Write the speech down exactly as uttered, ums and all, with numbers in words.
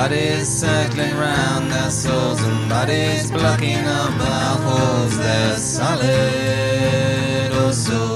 bodies circling round their souls, and bodies blocking up our holes. They're solid, oh so